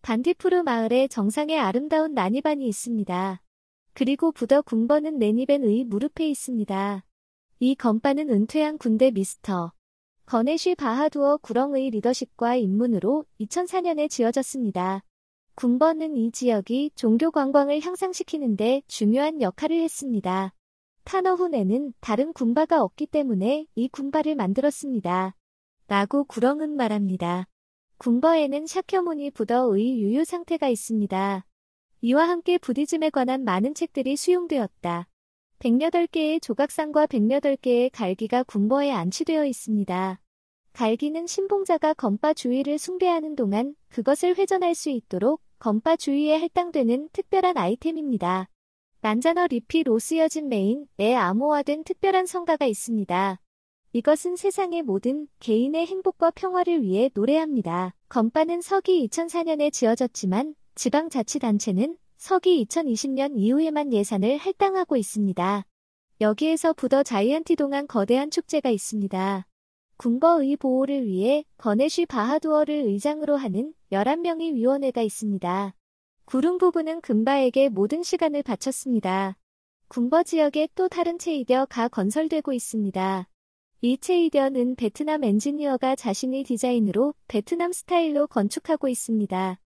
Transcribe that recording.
반디푸르 마을에 정상에 아름다운 난이반이 있습니다. 그리고 부더 궁버는 네니벤의 무릎에 있습니다. 이 건반은 은퇴한 군대 미스터 거네쉬 바하두어 구렁의 리더십과 입문으로 2004년에 지어졌습니다. 궁버는 이 지역이 종교 관광을 향상시키는 데 중요한 역할을 했습니다. 타너훈에는 다른 군바가 없기 때문에 이 군바를 만들었습니다. 라고 구렁은 말합니다. 궁버에는 샤켜무니 부더의 유유 상태가 있습니다. 이와 함께 부디즘에 관한 많은 책들이 수용되었다. 108개의 조각상과 108개의 갈기가 궁버에 안치되어 있습니다. 갈기는 신봉자가 건바 주위를 숭배하는 동안 그것을 회전할 수 있도록 건바 주위에 할당되는 특별한 아이템입니다. 난자너 리피 로스여진 메인에 암호화된 특별한 성가가 있습니다. 이것은 세상의 모든 개인의 행복과 평화를 위해 노래합니다. 건바는 서기 2004년에 지어졌지만 지방자치단체는 서기 2020년 이후에만 예산을 할당하고 있습니다. 여기에서 부더 자이언티 동안 거대한 축제가 있습니다. 궁버의 보호를 위해 거네쉬 바하두어를 의장으로 하는 11명의 위원회가 있습니다. 구름 부부는 금바에게 모든 시간을 바쳤습니다. 궁버 지역에 또 다른 체이더가 건설되고 있습니다. 이 체이더는 베트남 엔지니어가 자신의 디자인으로 베트남 스타일로 건축하고 있습니다.